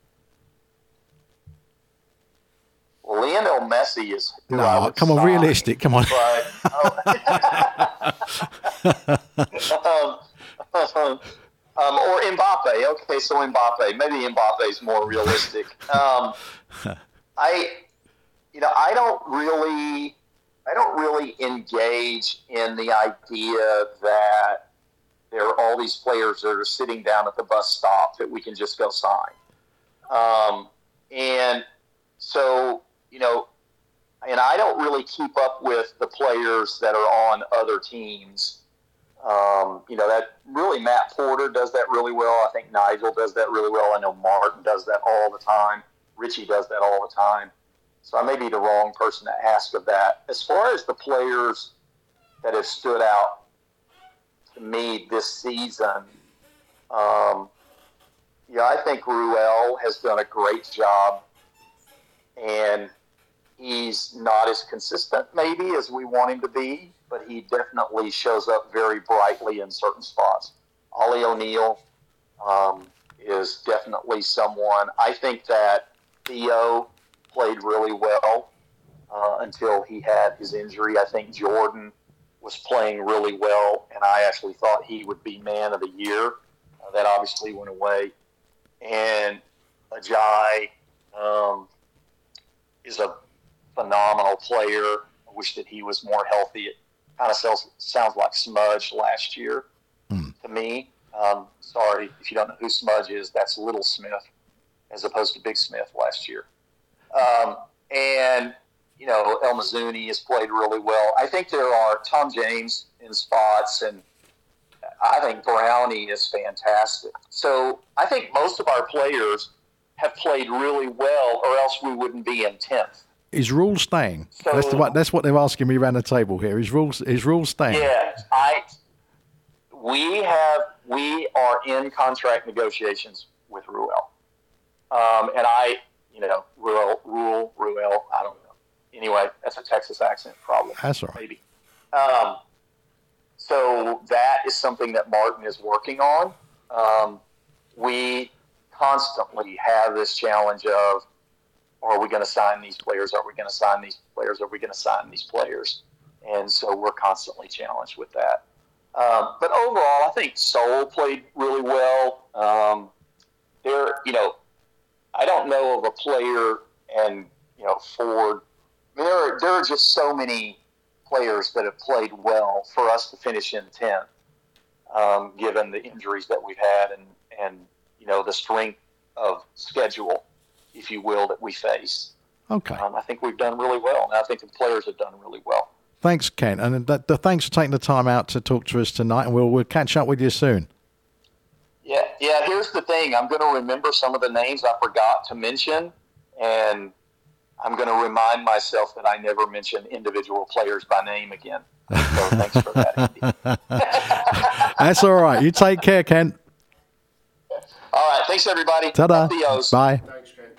Lionel Messi is who no, I would come on, sign, realistic, come on. But, oh. um, um, or Mbappe. Okay, so Mbappe. Maybe Mbappe is more realistic. Um, I, you know, I don't really, I don't really engage in the idea that there are all these players that are sitting down at the bus stop that we can just go sign. Um, and so, you know, and I don't really keep up with the players that are on other teams. Um, you know, that really Matt Porter does that really well. I think Nigel does that really well. I know Martin does that all the time. Richie does that all the time. So I may be the wrong person to ask of that. As far as the players that have stood out to me this season, um, yeah, I think Ruel has done a great job, and he's not as consistent maybe as we want him to be, but he definitely shows up very brightly in certain spots. Ollie O'Neill um, is definitely someone. I think that Theo played really well uh, until he had his injury. I think Jordan was playing really well, and I actually thought he would be man of the year. Uh, that obviously went away. And Ajay um, is a phenomenal player. I wish that he was more healthy. It kind of sounds, sounds like Smudge last year mm. to me. Um, sorry, if you don't know who Smudge is, that's Little Smith as opposed to Big Smith last year. Um, and, you know, El Mazzuni has played really well. I think there are Tom James in spots, and I think Brownie is fantastic. So I think most of our players have played really well, or else we wouldn't be in tenth. Is Rule staying? So, that's, the, what, that's what they're asking me around the table here. Is Rule, is Rule staying? Yeah, I. We have. We are in contract negotiations with Ruel, um, and I, you know, Ruel, Rule, Ruel. I don't know. Anyway, that's a Texas accent problem. That's all right. Maybe. Um, so that is something that Martin is working on. Um, we constantly have this challenge of, are we going to sign these players? Are we going to sign these players? Are we going to sign these players? And so we're constantly challenged with that. Um, but overall, I think Soul played really well. Um, there, you know, I don't know of a player, and you know, Ford. I mean, there are, there are just so many players that have played well for us to finish in tenth, um, given the injuries that we've had and and you know the strength of schedule, if you will, that we face. Okay. Um, I think we've done really well, and I think the players have done really well. Thanks, Ken, and the, the, thanks for taking the time out to talk to us tonight, and we'll we'll catch up with you soon. Yeah, yeah. Here's the thing: I'm going to remember some of the names I forgot to mention, and I'm going to remind myself that I never mention individual players by name again. So thanks for that, Andy. That's all right. You take care, Ken. All right. Thanks, everybody. Ta-da. Adios. Bye. Thanks, Ken.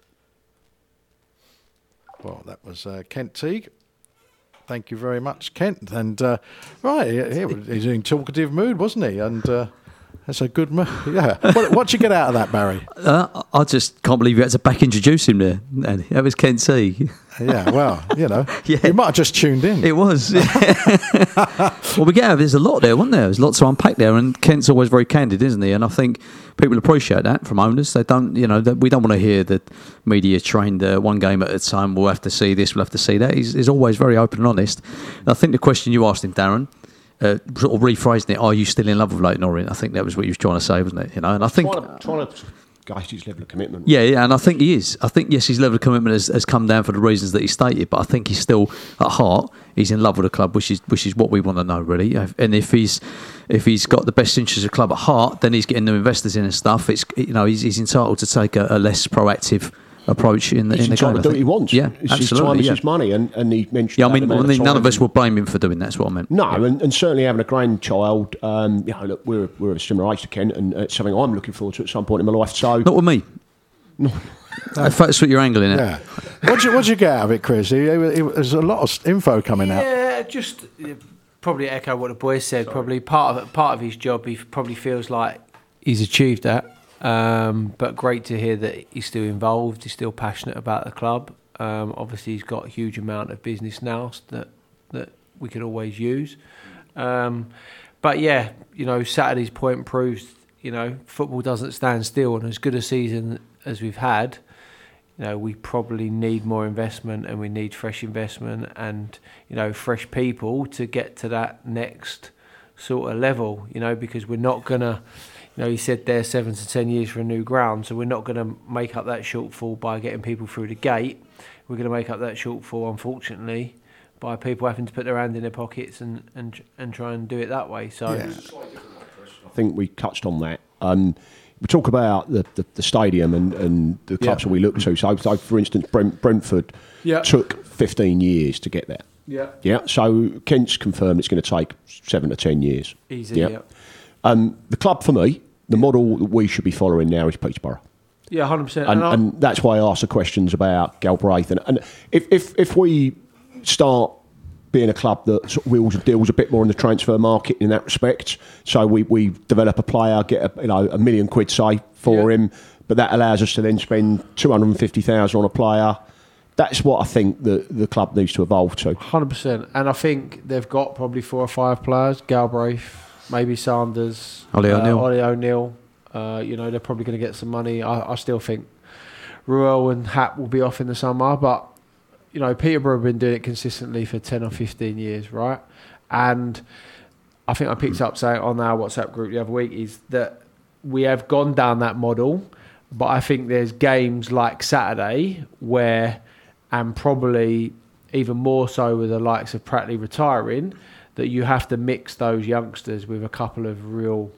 Well, that was uh, Kent Teague. Thank you very much, Kent. And, uh, right, he, he was in talkative mood, wasn't he? And uh, that's a good mood. Yeah. What, what'd you get out of that, Barry? Uh, I just can't believe you had to back introduce him there. And that was Kent Teague. Yeah, well, you know, yeah. You might have just tuned in. It was. Well, we get there's a lot there, wasn't there? There's lots to unpack there, and Kent's always very candid, isn't he? And I think people appreciate that from owners. They don't, you know, we don't want to hear that media trained uh, one game at a time. We'll have to see this, we'll have to see that. He's, he's always very open and honest. And I think the question you asked him, Darren, uh, sort of rephrasing it, are you still in love with Leyton Orient? I think that was what you was trying to say, wasn't it? You know, and I think trying to, trying to gauge his level of commitment. Yeah, yeah, and I think he is. I think yes, his level of commitment has, has come down for the reasons that he stated, but I think he's still at heart he's in love with the club, which is which is what we want to know, really. And if he's if he's got the best interests of the club at heart, then he's getting the investors in and stuff. It's you know he's, he's entitled to take a, a less proactive approach in the he's in the game. game. Do what he wants. Yeah, it's absolutely. his time, it's yeah. his money, and, and he mentioned. Yeah, I mean, well, none of us will blame him for doing that. That's what I meant. No, yeah. and, and certainly having a grandchild. Um, you know, look, we're we're a similar age to Kent, and it's something I'm looking forward to at some point in my life. So not with me. No. If that's what you're angling at. Yeah. What'd you, what'd you get out of it, Chris? He, he, he, there's a lot of info coming out. Yeah, just uh, probably echo what the boys said. Sorry. Probably part of it, part of his job, he probably feels like he's achieved that. Um, but great to hear that he's still involved. He's still passionate about the club. Um, obviously, he's got a huge amount of business now that that we could always use. Um, but yeah, you know, Saturday's point proves, you know, football doesn't stand still, and as good a season as we've had, you know, we probably need more investment, and we need fresh investment and, you know, fresh people to get to that next sort of level, you know, because we're not gonna, you know, he said there seven to ten years for a new ground. So we're not going to make up that shortfall by getting people through the gate. We're going to make up that shortfall, unfortunately, by people having to put their hand in their pockets and and, and try and do it that way. So yeah. I think we touched on that. Um, we talk about the, the, the stadium and, and the clubs Yeah. that we look to. So, so for instance, Brent, Brentford Yeah. took fifteen years to get there. Yeah. Yeah. So Kent's confirmed it's going to take seven to ten years. Easy, yeah. Um, the club, for me, the model that we should be following now is Peterborough. Yeah, one hundred percent. And, And, and that's why I asked the questions about Galbraith. And, and if, if, if we start being a club that sort of wheels and deals a bit more in the transfer market in that respect, so we, we develop a player, get a, you know, a million quid, say, for Yeah. him, but that allows us to then spend two hundred fifty thousand on a player. That's what I think the, the club needs to evolve to. one hundred percent. And I think they've got probably four or five players. Galbraith, maybe Sanders, Ollie uh, O'Neill. Ollie O'Neill. Uh, you know, they're probably going to get some money. I, I still think Ruel and Hap will be off in the summer, but you know, Peterborough have been doing it consistently for ten or fifteen years, right? And I think I picked up saying on our WhatsApp group the other week is that we have gone down that model, but I think there's games like Saturday where, and probably even more so with the likes of Pratley retiring, that you have to mix those youngsters with a couple of real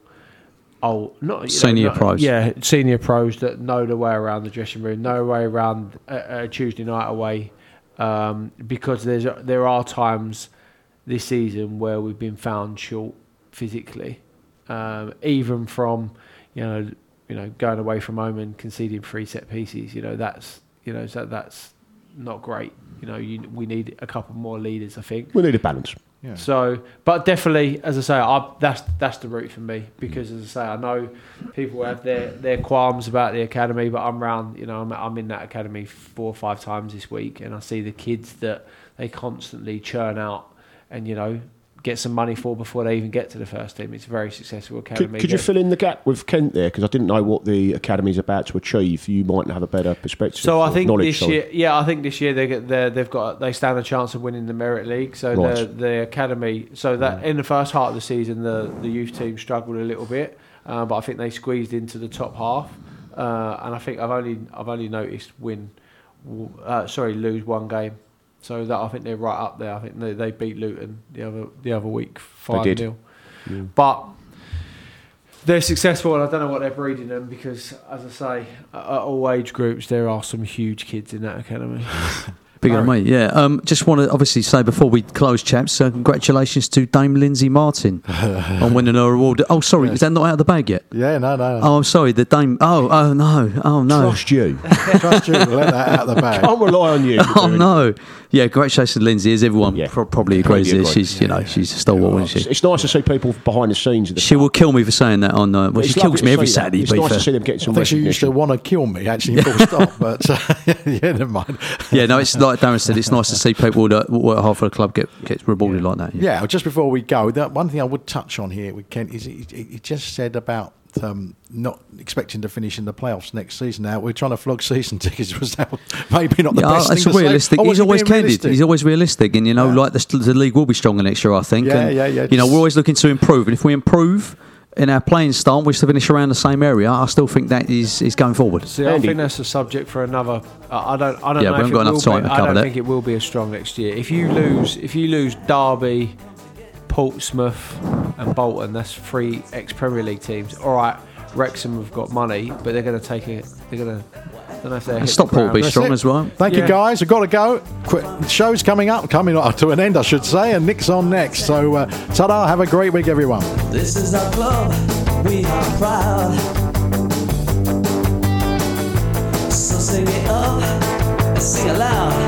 old, not you Senior know, not- pros. Yeah, senior pros that know the way around the dressing room, know the way around a, a Tuesday night away. Um, because there's there are times this season where we've been found short physically, um, even from you know you know going away from home and conceding three set pieces. You know that's you know so that's not great. You know you, we need a couple more leaders. I think We need a balance. Yeah. so, but definitely, as I say, I, that's that's the route for me because, as I say, I know people have their, their qualms about the academy, but I'm round, you know, I'm, I'm in that academy four or five times this week, and I see the kids that they constantly churn out and you know get some money for before they even get to the first team. It's a very successful academy. Could, could you That- fill in the gap with Kent there? Because I didn't know what the academy's about to achieve. You might have a better perspective. So I or think knowledge, this sorry. year, yeah, I think this year they get they they've got they stand a chance of winning the Merit League. So Right. the the academy, so that in the first half of the season, the the youth team struggled a little bit, uh, but I think they squeezed into the top half. Uh, and I think I've only I've only noticed win, uh, sorry, lose one game. So that I think they're right up there. I think they, they beat Luton the other the other week five did. nil. Yeah. But they're successful, and I don't know what they're breeding them because, as I say, at all age groups there are some huge kids in that academy. Bigger than me, yeah. Um, just want to obviously say before we close, chaps, uh, congratulations to Dame Lindsay Martin on winning her award. Oh, sorry, is that not out of the bag yet? Yeah, no, no. Oh, I'm sorry, the Dame. Oh, oh no, oh no. Trust you. Trust you. Let that out of the bag. Can't rely on you. Oh no, yeah. Congratulations, to Lindsay. As everyone Yeah. pro- probably agrees, Completely with, agree. she's you know she's a stalwart, It's, isn't she? it's nice to see people behind the scenes. Of the She club. will kill me for saying that on. Uh, well, It's she lovely kills to me every see that. Saturday. It's to be nice fair. to see them get I some think she used to recognition. want to kill me, actually, full stop. But uh, yeah, never mind. Yeah, no, it's like Darren said. It's nice to see people that work hard for the club get get rewarded like that. Yeah, just before we go, that one thing I would touch on here with Kent is he, he just said about um, not expecting to finish in the playoffs next season. Now we're trying to flog season tickets. Was that maybe not the Yeah, best it's thing to realistic. say? Or was He's he always being candid. realistic? He's always realistic, and you know, Yeah. like the, the league will be stronger next year, I think. Yeah, and, yeah, yeah, You know, just- we're always looking to improve, and if we improve in our playing style, we still finish around the same area. I still think that is is going forward. See, I Andy. think that's a subject for another. Uh, I don't. I don't Yeah, know we if haven't it got enough will time be, to I cover don't that. think it will be as strong next year. If you lose, if you lose Derby, Portsmouth, and Bolton, that's three ex-Premier League teams. All right, Wrexham have got money, but they're going to take it. They're going to. I don't know if they're. And Stockport will be That's strong it. as well. Thank you, Yeah. guys. I've got to go. Quick, show's coming up, coming up to an end, I should say, and Nick's on next. So, uh, ta-da, have a great week, everyone. This is our club, we are proud. So sing it up and sing aloud.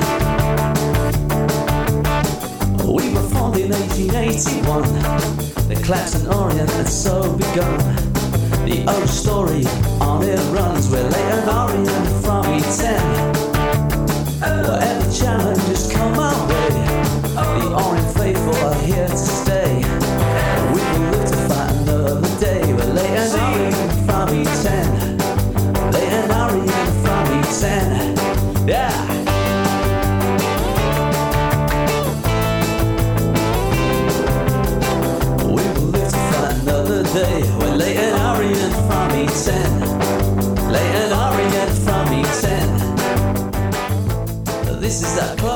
We were formed in eighteen eighty-one. The Clapton Orient had so begun. The old story on it runs. We're Leighton Orient from E ten. Whatever challenges come our way, the Orient faithful are here to stay. We will live to fight another day. We're Leighton Orient from E ten. Leighton Orient from E ten. Yeah. We will live to fight another day. We're Leighton Orient the club.